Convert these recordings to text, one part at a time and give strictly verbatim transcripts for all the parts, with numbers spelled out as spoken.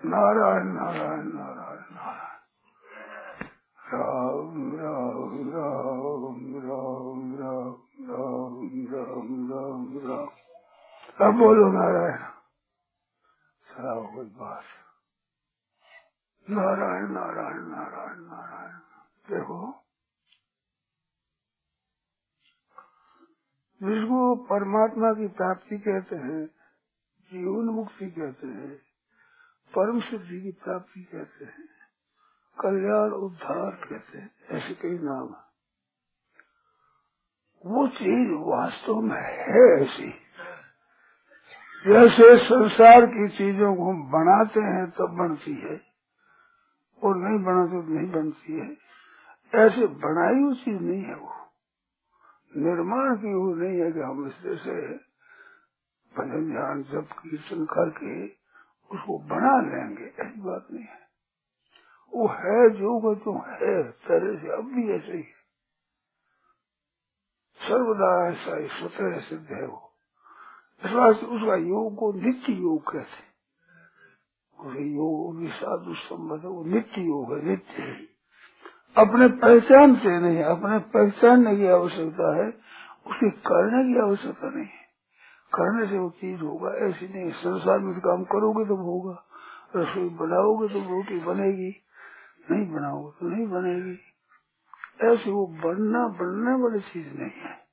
नारायण नारायण नारायण नारायण राम राम राम राम राम राम राम राम राम। अब बोलो नारायण। सरा हो गई बात। नारायण नारायण नारायण नारायण। देखो जिसको परमात्मा की प्राप्ति कहते हैं, जीवन मुक्ति कहते हैं, परम सिद्धि की प्राप्ति कहते हैं, कल्याण उद्धार कहते हैं, ऐसे कई नाम है। वो चीज वास्तव में है ऐसी। जैसे संसार की चीजों को हम बनाते हैं तब बनती है और नहीं बनाते तो नहीं बनती है, ऐसे बनाई हुई चीज नहीं है। वो निर्माण की हुई नहीं है कि हम इस जैसे भजन ध्यान जप कीर्तन करके उसको बना लेंगे, ऐसी बात नहीं है। वो है जो वो जो है पहले से, अब भी ऐसे ही है, सर्वदा ऐसा ही स्वतः सिद्ध है वो। इस वास्ते उसका योग को नित्य योग कहते हैं। उसे योग साधु संबंध वो नित्य योग है, नित्य है। अपने पहचानते नहीं, अपने पहचानने की आवश्यकता है, उसे करने की आवश्यकता नहीं है। करने से वो चीज होगा ऐसी नहीं। संसार में काम करोगे तो होगा, रसोई बनाओगे तो रोटी बनेगी, नहीं बनाओगे तो नहीं बनेगी। ऐसे वो बनना बनने वाली चीज नहीं है,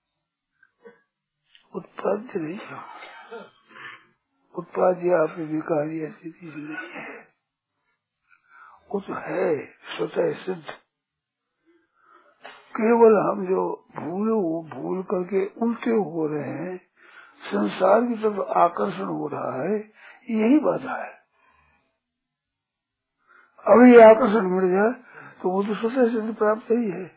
उत्पाद्य नहीं है। उत्पाद्य आप विकारी ऐसी चीज नहीं है। वो तो है स्वतः सिद्ध। केवल हम जो भूल वो भूल करके उल्टे हो रहे हैं, संसार की तरफ आकर्षण हो रहा है, यही बाधा है। अगर ये आकर्षण मिल जाए तो वो तो स्वतः सिद्ध प्राप्त ही है।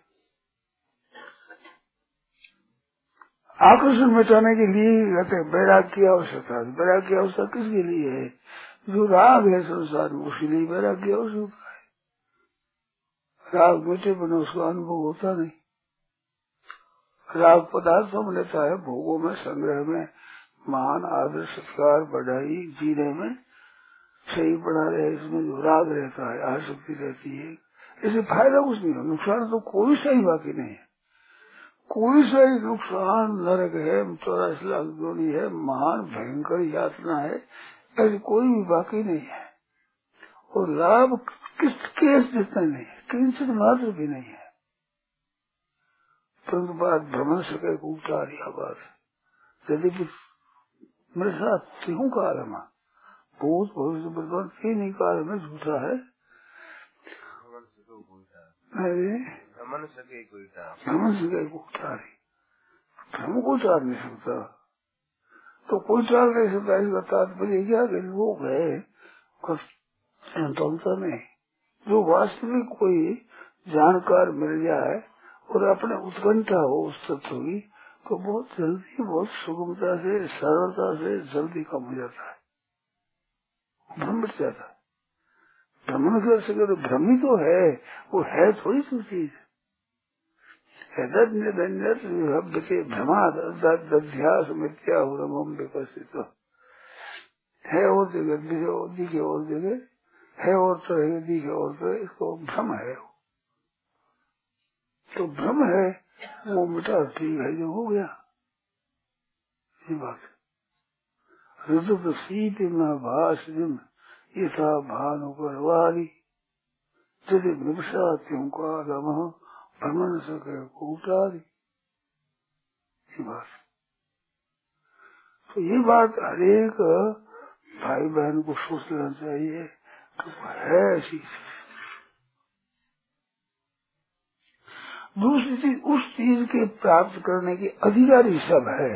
आकर्षण मिटाने के लिए ही कहते हैं वैराग्य की आवश्यकता है। वैराग्य की आवश्यकता किसके लिए है? जो राग है संसार में, उसके लिए वैराग्य की आवश्यकता है। राग मिटे बिना उसका अनुभव होता नहीं। राग पदार्थ हम लेता है भोगों में, संग्रह में, मान आदर सत्कार बढ़ाई जीने में सही बढ़ा रहे, इसमें जो राग रहता है, आसक्ति रहती है, इससे फायदा कुछ नहीं है, नुकसान तो कोई सही बाकी नहीं है। कोई सही नुकसान नरक है, चौरासी लाख जोड़ी है, महान भयंकर यातना है, ऐसी कोई भी बाकी नहीं है। और लाभ किस केस जितना नहीं है, किंचित मात्र भी नहीं है। परंतु बात भ्रमण सके उतार यह बात यदि मेरे साथ क्यों काल में भूत भविष्य वर्तमान तीन ही काल में झूठा है। भ्रमण सके कोई उतार, भ्रम को उतार नहीं सकता तो कोई टाल नहीं सकता। इसका तात्पर्य क्या कि लोग है टलता नहीं। जो वास्तविक कोई जानकार मिल जाए और अपने उत्कंठा हो उस तत्व की, तो बहुत जल्दी बहुत सुगमता से सरलता से जल्दी कम हो जाता है, भ्रम मिट जाता है। भ्रमण कर सके तो भ्रम ही तो है, वो है थोड़ी सी चीज। भ्रमाध्यास मिथ्या विकसित है और जगह दिखे और जगह है और तरह दिखे और तरह, इसको भ्रम है। तो भ्रम है वो मिटा, ठीक है जो हो गया, ये बात। ऋतु शीत में भाष यथा भानु परवारी यदि निपसा त्यों का रम भ्रमण सके उतारी, ये बात। तो ये बात हरेक भाई बहन को सोच लेना चाहिए कि है ऐसी। दूसरी चीज, उस चीज के प्राप्त करने की अधिकारी सब है।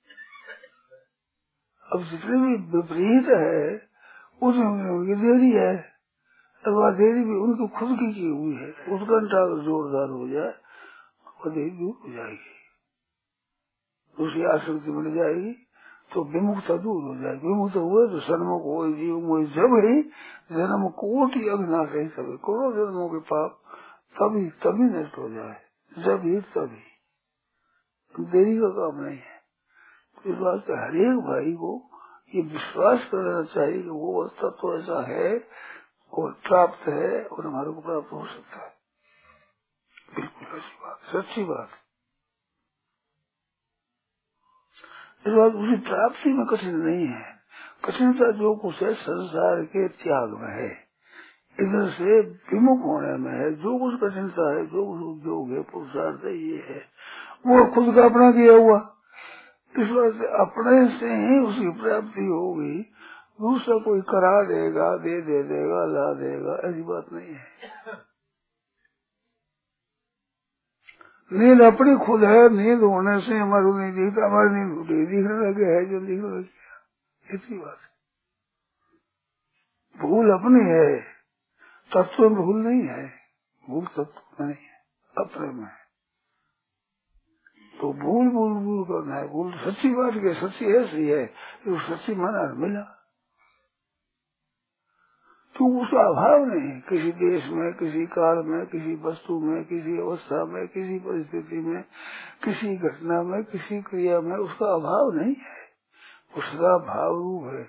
अब जितने भी विपरीत है उसमें उनकी देरी है, अथवा देरी भी उनकी खुद की की हुई है। उत्कंठा अगर जोरदार हो जाए वो देरी दूर हो जाएगी, दूसरी आसक्ति मिल जाएगी तो विमुक्ता दूर हो जाएगी। विमुक्त हुए तो सन्मुख हो जीव मोह, जब ही जन्म कोटि अविनाश है, सभी करोड़ जन्मों के पाप तभी तभी नष्ट हो जाए, जब ही तभी, देरी का काम नहीं है। इस वास्ते हरेक भाई को ये विश्वास कर लेना चाहिए कि वो अवस्था तो ऐसा है और प्राप्त है और हमारे को प्राप्त हो सकता है। बिल्कुल ऐसी बात, सच्ची बात। इस बात उसकी प्राप्ति में कठिन नहीं है। कठिनता जो कुछ है संसार के त्याग में है, इधर से विमुख होने में है। जो कुछ कठिनता है, जो कुछ उद्योग है, पुरुषार्थ है, ये है वो खुद का अपना किया हुआ। इस बात से अपने से ही उसकी प्राप्ति होगी। दूसरा कोई करा देगा, दे दे देगा, ला देगा, ऐसी बात नहीं है। नींद अपनी खुद है, नींद होने से हमारे नहीं दिखता, हमारी नींद दिखने लगे है जो दिखने लगे, इसी बात है। भूल अपनी है, तत्व में भूल नहीं है, भूल तत्व में नहीं है, अपने में है। तो भूल भूल भूल करना है, भूल सच्ची बात के सच्ची ऐसी है जो सच्ची माना मिला, तो उसका अभाव नहीं है। किसी देश में, किसी काल में, किसी वस्तु में, किसी अवस्था में, किसी परिस्थिति में, किसी घटना में, किसी क्रिया में उसका अभाव नहीं है। उसका भाव रूप है।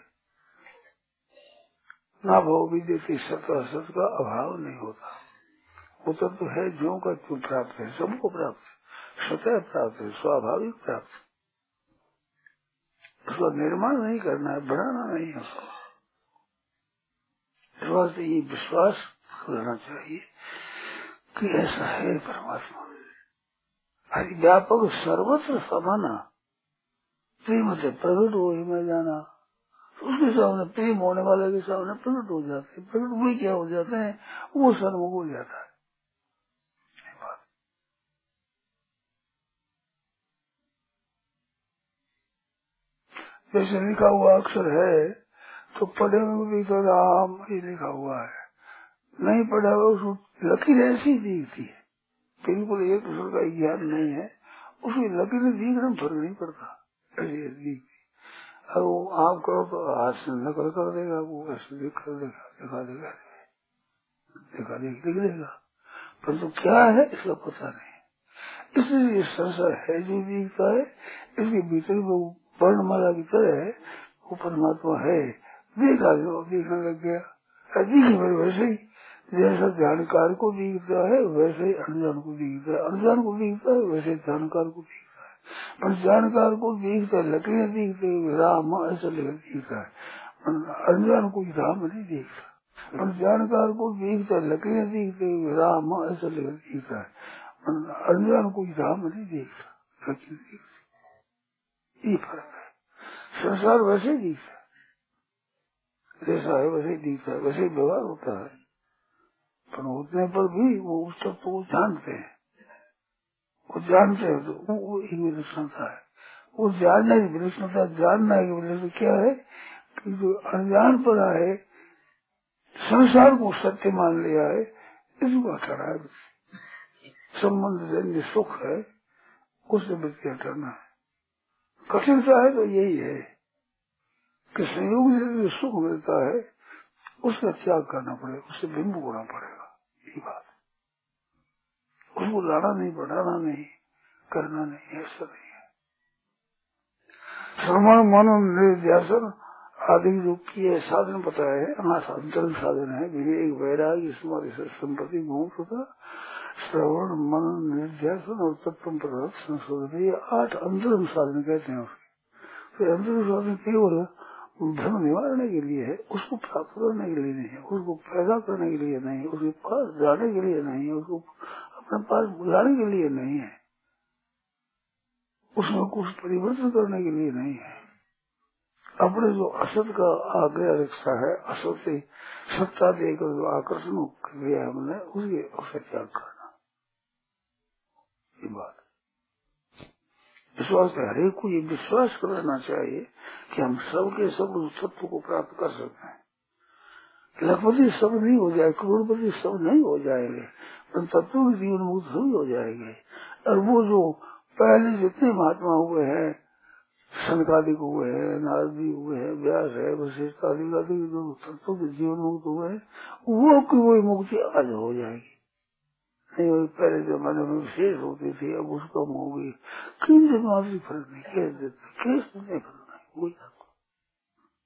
ना भाव भी देती सत असत का अभाव नहीं होता। वो तब तो है जो का जो प्राप्त है, सबको प्राप्त है, स्वतः प्राप्त है, स्वाभाविक प्राप्त है। उसका निर्माण नहीं करना है, बढ़ाना नहीं है उसको। इस ये विश्वास करना चाहिए कि ऐसा है परमात्मा। हरि व्यापक सर्वत्र समाना, प्रेम से प्रकट हो ही में जाना। उसके सामने प्रेम होने वाले के सामने प्रकट हो जाते हैं। प्रकट हुए क्या हो जाते हैं, वो सर्व हो जाता है। जैसे लिखा हुआ अक्षर है तो पढ़े हुए भी तो राम ये लिखा हुआ है, नहीं पढ़ा हुआ उसको लकीर ऐसी दिखती है, बिल्कुल एक दूसरे का ज्ञान नहीं है, उसकी लकीर दिखने में फर्क नहीं पड़ता, ऐसी दिखती। अब वो आप करो तो हाथ से नकल कर देगा, वो ऐसे लिख कर देगा, दिखा देगा, दिखा देख लिख देगा, परंतु तो क्या है इसका पता नहीं। इसलिए ये संसार है जो दिखता है, इसके भीतर वो वर्णमाला की तरह है, वो परमात्मा है। देखा जो देखने लग गया, दिखी मेरे वैसे ही जैसा जानकार को दिखता है वैसे ही अनजान को दिखता है, अनजान को दिखता है वैसे जानकार को दिखता है। पर जानकार को दिखता है लकड़ियाँ दिखते राम ऐसा दिखता है, अनजान को राम नहीं दिखता। पर जानकार को दिखता है लकड़ियाँ दिखते राम ऐसा दिखता है, अनजान को राम नहीं दिखता, लकड़ी दिखती। ये फर्क है। संसार वैसे ही दिखता है, जैसा है वैसे ही दिखता है, वैसे ही व्यवहार होता है। पर उतने पर भी वो उस तक तो जानते हैं, वो जानते हैं तो वो एक विलक्षणता है। वो जानने की विलक्षणता, जानना की विलक्षणता क्या है कि जो अनजान पर आए, संसार को सत्य मान लिया है, इसको हटाना है। संबंध जन्य सुख है, उससे व्यक्ति हटाना है। कठिनता है तो यही है कि संयोग से सुख मिलता है उसका त्याग करना पड़ेगा, उससे विमुख होना पड़ेगा। यही बात, उसको लाना नहीं, बढ़ाना नहीं, करना नहीं, ऐसा नहीं है। श्रवण मनन निध्यासन आदि जो किए साधन बताए हैं, हाँ अंतरंग साधन है, विवेक वैराग्य समाधि संपत्ति मोक्ष होता, श्रवण मनन निध्यासन और तत्व पदार्थ संशोधन, ये आठ अंतरंग साधन कहते हैं उसके। फिर अंतरंग साधन केवल धर्म निवारने के लिए है, उसको प्राप्त करने के लिए नहीं है, उसको पैदा करने के लिए नहीं है, उसके पास जाने के लिए नहीं है, उसको अपने पास बुलाने के लिए नहीं है, उसमें कुछ परिवर्तन करने के लिए नहीं है। अपने जो असत का आग्रह रक्षा है, असत से सत्ता देकर जो आकर्षण किया हमने, उसके उसे त्याग करना, ये बात। विश्वास हरेक को ये विश्वास करना चाहिए कि हम सबके सब उस तत्व को प्राप्त कर सकते हैं। लखपति सब नहीं हो जाए, करोड़पति सब नहीं हो जाएंगे, पर तत्व के जीवन मुक्त सभी हो जाएंगे। और वो जो पहले जितने महात्मा हुए हैं, सनकादिक हुए हैं, नारदी हुए हैं, व्यास है, वशिष्ठ आदि आदि जो तत्व के जीवन मुक्त हुए हैं, वो की वही मुक्ति आज हो जाएगी। नहीं वही पहले जमाने में विशेष होती थी, अब उसका होगी, किन जन्मांतरी फर्क नहीं, कैसे कैसे नहीं फर्क नहीं, वही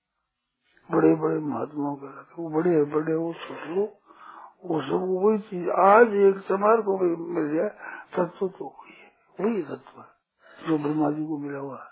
बड़े बड़े महात्माओं का रहते, वो बड़े बड़े वो छोटे लोग, वो सब वही चीज आज एक चमार को भी मिल जाए तत्व तो वही है, वही तत्व है जो ब्रह्मा जी को मिला हुआ है।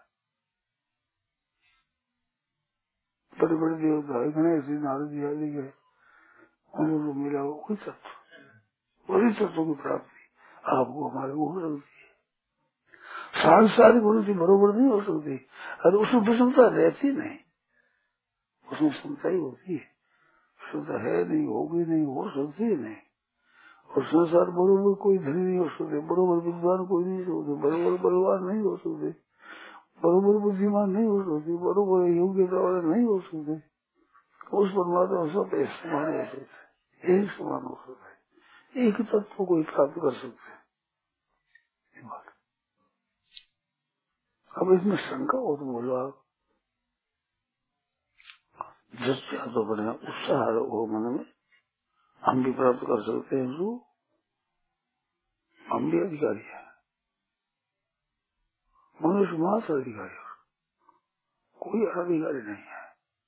बड़े बड़े देवता है, गणेश जी, नारद जी आदि के, उनको मिला हुआ वही तत्व, वही तत्व की प्राप्ति आपको हमारे को हो सकती है। सांसारिक उन्नति बरोबर नहीं हो सकती, और उसमें विषमता रहती नहीं, उसमें क्षमता ही होती है, क्षमता है नहीं, होगी नहीं, हो सकती है नहीं। और संसार बरोबर कोई धनी नहीं हो सकते, बरोबर विद्वान कोई नहीं हो सकते, बरोबर बलवान नहीं हो सकते, बरोबर बुद्धिमान नहीं हो सकते, बरोबर योग्यता वाले नहीं हो सकते। उस परमात्मा सब एक समान हो सकते, एक समान हो सकता है, एक तत्व को ही प्राप्त कर सकते हैं। अब इसमें शंका हो तो बोलो आप, जब तो बने उत्साह हो मन में, हम भी प्राप्त कर सकते हैं, जो हम भी अधिकारी है, मनुष्य मात्र अधिकारी है, कोई अधिकारी नहीं है।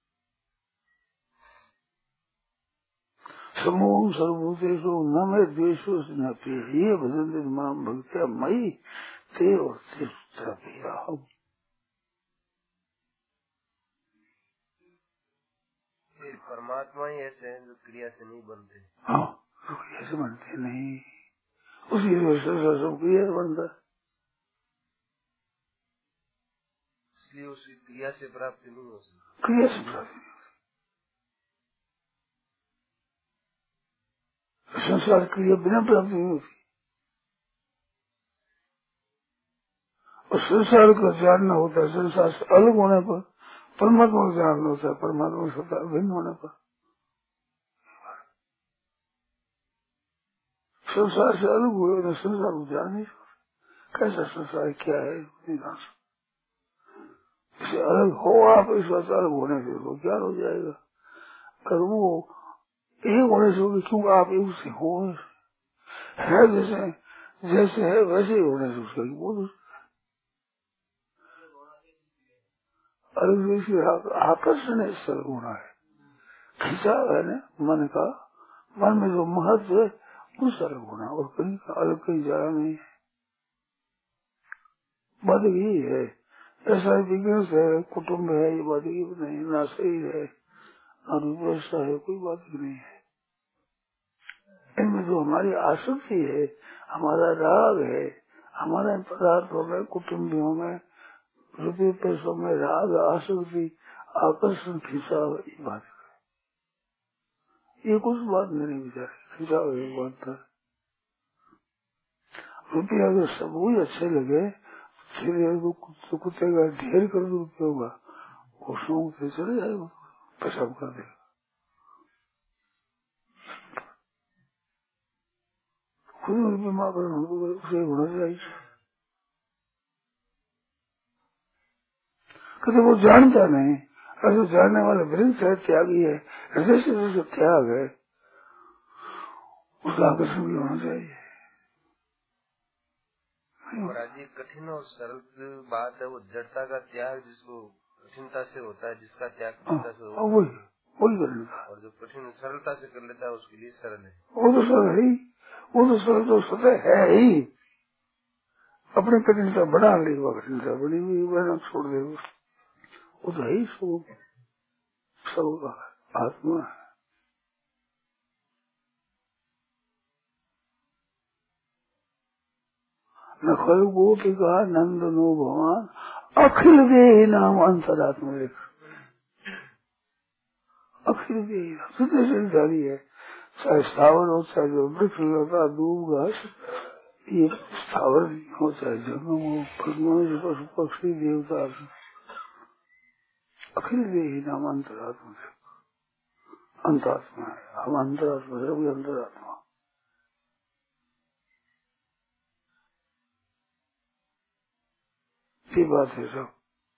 समूह सर्वभूतेषु न में द्वेषो न प्रिय, ये भजन माम भक्त्या मई ते और हम। परमात्मा ही ऐसे हैं जो क्रिया से नहीं बनते। हाँ, जो क्रिया से बनते नहीं, उसकी वजह से सब क्रिया से बनता है, इसलिए उसकी क्रिया से प्राप्ति नहीं हो सकती। क्रिया से प्राप्ति नहीं होती, संसार क्रिया बिना प्राप्ति नहीं होती। और संसार को जानना होता है, संसार से अलग होने पर परमात्मा को जानना होता है, परमात्मा से भिन्न होने पर। संसार से अलग हुए तो संसार को जान नहीं सकते, कैसा संसार क्या है नहीं जान सकते। इससे अलग हो आप, इस बात अलग होने से वो ज्ञान हो जाएगा, और वो एक होने से होगी, क्यों आप एक से हो है, जैसे जैसे है वैसे ही होने से उसका बोल अलग आकर्षण है, सरल होना है, खिंचाव है ना मन का, मन में जो महत्व है वो सरल होना, और कहीं अलग कहीं जाना नहीं है। बात यही है, ऐसा बिजनेस है, कुटुम्ब है, ये बात ही नहीं, ना शरीर है ना व्यवस्था है, कोई बात ही नहीं है। इनमें जो हमारी आसक्ति है, हमारा राग है, हमारे पदार्थों में, कुटुम्बियों में, रुपये पैसों में राग, आसक्ति, आकर्षण, खिंचाव, ये बात है, ये कुछ बात नहीं विचार, खिंचाव एक बात है। रुपये अगर सब ही अच्छे लगे, तो कुत्ते का ढेर कर दो रुपये होगा, वो शौक से चले जाएगा, पेशाब कर देगा। खुद रुपये माँ पर उसे होना चाहिए, कहते वो जानता नहीं, अगर जानने वाला वृक्ष है, त्यागी है, जैसे जैसे त्याग है, उसका आकर्षण भी होना चाहिए। और आज कठिन और सरल बात है, वो जड़ता का त्याग जिसको कठिनता से होता है, जिसका त्याग कठिनता से होता है, वही वही कर लेता, और जो कठिन सरलता से कर लेता है उसके लिए सरल है। वो तो सरल है ही, वो तो सरल तो सतह है ही, अपनी कठिनता बढ़ा ली, वो कठिनता बड़ी हुई वह छोड़ दे, वो तो है ही सब सब आत्मा है। न खल गोपिका नंदनो भगवान अखिल देहि नाम अंतरात्मा लिख, अखिल देहि जितने शरीरधारी है, चाहे स्थावर हो, चाहे जो वृक्ष लता दूब घास, ये स्थावर हो चाहे जंगम हो, मनुष्य पशु पक्षी देवता, अखिल देहि नाम अंतरात्मा लिख, अंतरात्मा है, हम अंतरात्मा है, वो अंतरात्मा, ये बात है सब।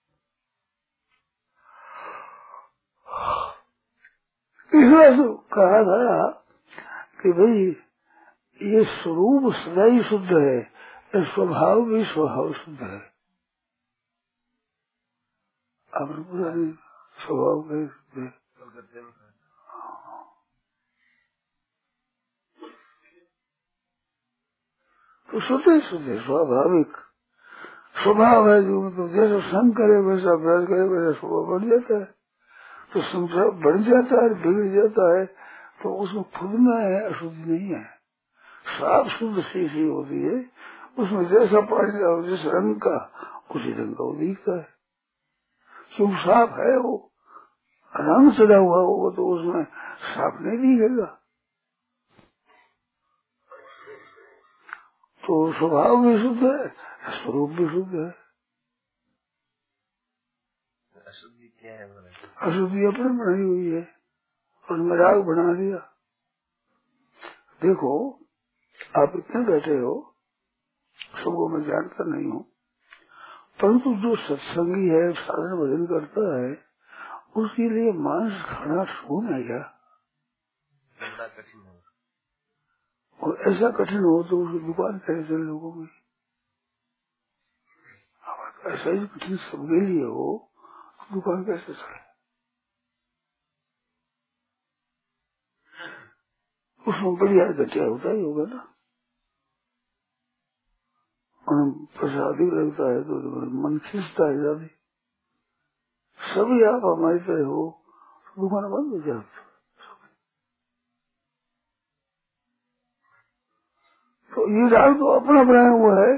इसलिए तो कहा गया कि भाई ये स्वरूप सदा ही शुद्ध है, स्वभाव भी स्वभाव शुद्ध है। अब पूरा स्वभाव का शुद्ध है, करते हैं। तो सुधे सुधे स्वाभाविक स्वभाव है जो, मतलब जैसा संग करे वैसा अभ्यास करे वैसा स्वभाव बढ़ जाता है। तो संसार बढ़ जाता है, बिगड़ जाता है, तो उसमें खुद में है अशुद्धि नहीं है, साफ शुद्ध शीशी होती है। उसमें जैसा पानी डालो जिस रंग का उसी रंग का वो दिखता है, क्यों साफ है। वो रंग चढ़ा हुआ होगा तो उसमें साफ नहीं दिखेगा। तो स्वभाव भी शुद्ध है, स्वरूप भी शुद्ध है। अशुद्धि क्या है? अशुद्धि अपने बनाई हुई है और मजाक बना दिया। देखो आप इतने बैठे हो, सबको मैं जानता नहीं हूँ, परंतु जो सत्संगी है, साधन भजन करता है, उसके लिए मांस खाना सुन है क्या? बड़ा कठिन है। और ऐसा कठिन हो तो उसकी दुकान कैसे चले लोगों में? ऐसा ही कठिन सबके लिए हो तो दुकान कैसे चले? उसमें बढ़िया घटिया होता ही होगा ना। और प्रसादी लगता है तो मन खींचता है ज्यादा। सभी आप हमारी तरह हो तो दुकान बंद हो जाती। तो ये राग तो अपना बनाया हुआ है,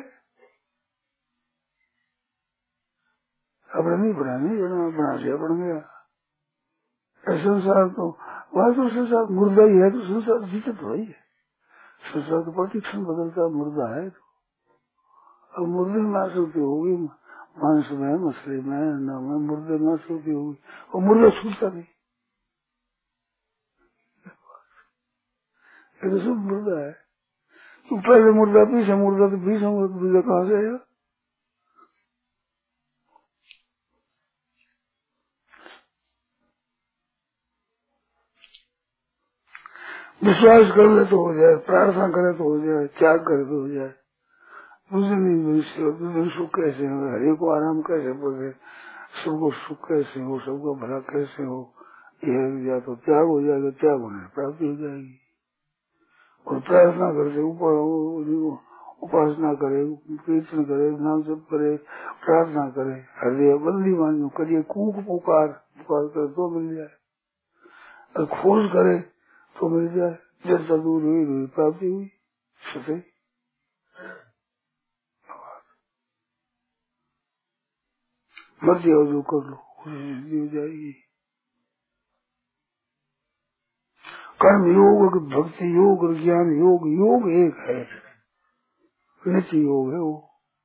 अपना नहीं बना नहीं बना बना दिया बन गया। संसार तो वह तो संसार मुर्दा ही है, तो संसार जीते तो वही है। संसार तो प्रतिक्षण बदलता मुर्दा है। तो अब मुर्दे में आसक्ति होगी, मांस में, मछली में, अंडा में, मुर्दे में आसक्ति होगी, और मुर्दा छूटता नहीं। ये तो सब मुर्दा है। तो पहले मुर्दा पीछे मुर्दा तो पीछे मुर्दा पीछे कहाँ से आया? विश्वास कर ले तो हो जाए, प्रार्थना करे तो हो जाए, त्याग करे तो हो जाए। दूसरे दिन दूसरे सुख कैसे हो, हरे को आराम कैसे पड़े, सबको सुख कैसे हो, सबको भला कैसे हो, ये या तो त्याग हो जाएगा, त्याग होने प्राप्ति हो जाएगी। और प्रार्थना करते ऊपर उपासना करे, कीर्तन करे, नाम जप करे, प्रार्थना करे, हृदय बंदी मानो करिए, कूक पुकार पुकार करे तो मिल जाए, और खोज करे तो मिल जाए। जैसा दूर हुई हुई प्राप्ति हुई सही। मत जाओ जो कर लो सिद्धि हो जाएगी। कर्म योग, भक्ति योग, ज्ञान योग, योग एक है, नित्य योग है वो।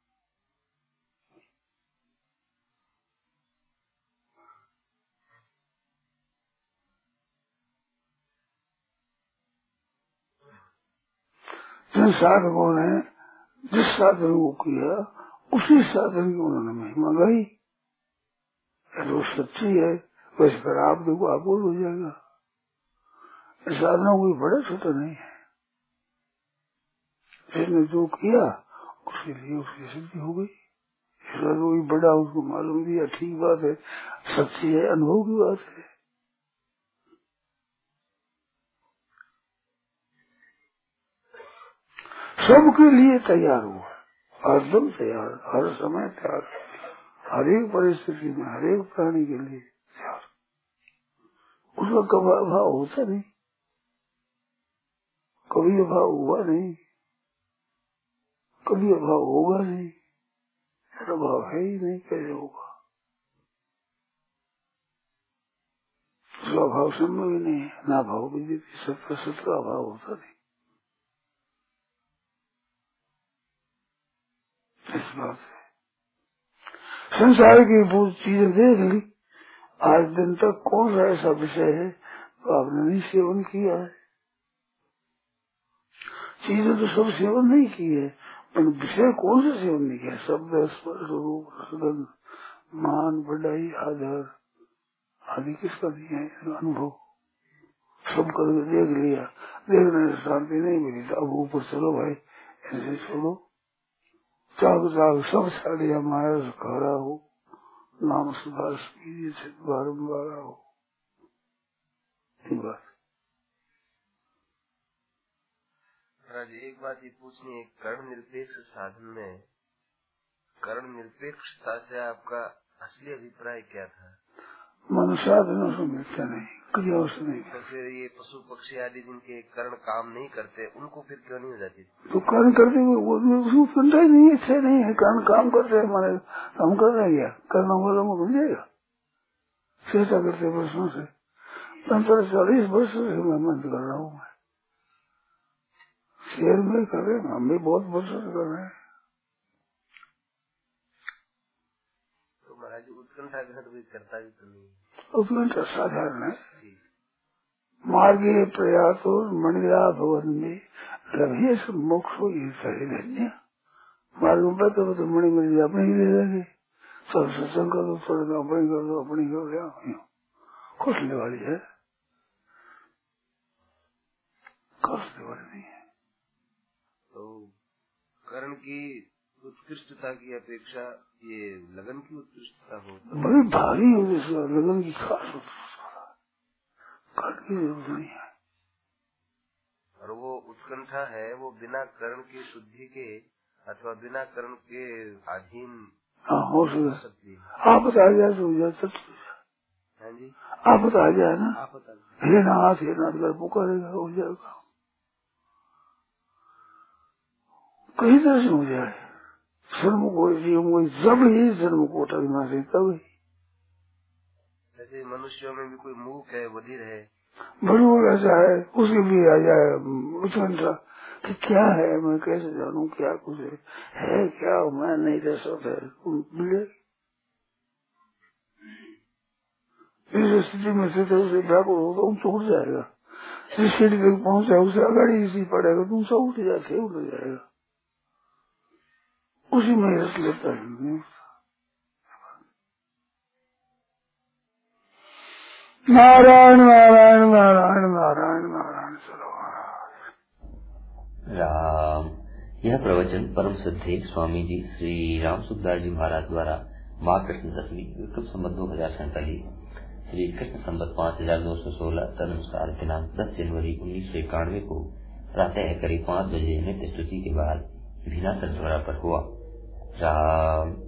जिन साधकों ने जिस साधन को किया उसी साधन की उन्होंने महिमा गाई। जो सच्ची है वैसे कर आप देखो, आप बोल हो जाएगा। साधना कोई बड़ा छोटा नहीं है, जिसने जो किया उसके लिए उसकी सिद्धि हो गई। कोई बड़ा उसको मालूम दिया, ठीक बात है, सच्ची है, अनुभव की बात है। सबके लिए तैयार हुआ, हरदम तैयार, हर समय तैयार, हर एक परिस्थिति में, हर एक प्राणी के लिए तैयार। उसका कभी अभाव होता नहीं, कभी अभाव हुआ नहीं, कभी अभाव होगा नहीं, अभाव है ही नहीं, कैसे होगा? उसका अभाव संभव ही नहीं है, ना भाव भी देती, सत्य सत्य का अभाव होता नहीं। इस बात है संसार की बहुत चीजें देख ली, आज दिन तक कौन सा ऐसा विषय है तो आपने नहीं सेवन किया है? चीजें तो सब सेवन नहीं की है, पर विषय कौन सा सेवन नहीं किया? शब्द, स्पर्श, रूप, रसगंध, मान, बढ़ाई, आधार आदि किसका नहीं है? अनुभव सब करके देख लिया, देखने से शांति नहीं मिली तो अब ऊपर चलो भाई, ऐसे छोड़ो, चाक चाक सब साड़िया माया से खड़ा हो, नाम सुधार बारम्बार हो। बात। महाराज एक बात ये पूछनी है, कर्ण निरपेक्ष साधन में कर्ण निरपेक्षता से आपका असली अभिप्राय क्या था? मन साधनों से मिलता नहीं, क्रियाओं से नहीं। तो फिर ये पशु पक्षी आदि जिनके कर्ण काम नहीं करते उनको फिर क्यों नहीं हो जाती? तो कर्ण करते हुए वो सुनता ही नहीं, अच्छे नहीं है। कर्ण काम करते हैं, माने हम कर रहे हैं, करना वाला में मिल जाएगा। चेष्टा करते वर्षों से, पंद्रह चालीस वर्ष से मैं मन कर रहा हूँ। मैं शहर में कर रहे हैं, हम भी बहुत वर्षों से कर रहे हैं। तो महाराज उत्कंठा भी करता भी तो नहीं, उत्कंठा साधारण है। मार्गे प्रयास और मणिरा भवन में रभी मोक्ष हो, ये सही धन्य मार्ग में पता तो मणि मिल अपने ही ले लेंगे। सब सत्संग कर दो, थोड़ा दो अपनी कर दो, अपनी कर दो, खुशने वाली है, खुशने वाली नहीं है। तो कर्ण की उत्कृष्टता की अपेक्षा ये लगन की उत्कृष्टता हो, बड़ी भारी है, लगन की खास कर्ण की जरूरत नहीं है। और वो उत्कंठा है वो बिना कर्ण की शुद्धि के अथवा बिना कर्ण के अधीन हाँ हो सकती है। आप बता जाए तो हो जाए, हाँ जी, आप बता जाए ना, आप बता हे नाथ हे नाथ कर पुकारेगा, हो जाएगा। कई तरह से हो जाए, जन्म को जीव जब ही जन्म को उठना से तब ही। जैसे मनुष्यों में भी कोई मूक है, बधिर है, भड़ूल ऐसा है, उसके भी आ जाए उत्कंठा कि क्या है, मैं कैसे जानूं क्या कुछ है, है क्या, मैं नहीं रह सकता। मिले इस स्थिति में से तो उसे व्याकुल होगा, तुम तो उठ जाएगा। जिस सीढ़ी तक पहुंचा उसे अगाड़ी इसी पड़ेगा, तुम सब उठ जाते उठ जाएगा, उसी में रस लेता है। नारायण नारायण नारायण नारायण नारायण चलो राम। यह प्रवचन परम सिद्धे स्वामी जी श्री राम सुखदास जी महाराज द्वारा माँ कृष्ण दशमी विक्रम संवत दो हजार सैतालीस श्री कृष्ण संवत पाँच हजार दो सौ सोलह तदनुसार दिनांक दस जनवरी उन्नीस सौ इक्यानवे को प्रातः करीब पाँच बजे नित्य स्तुति के बाद भीना सतद्वारा पर हुआ। राम।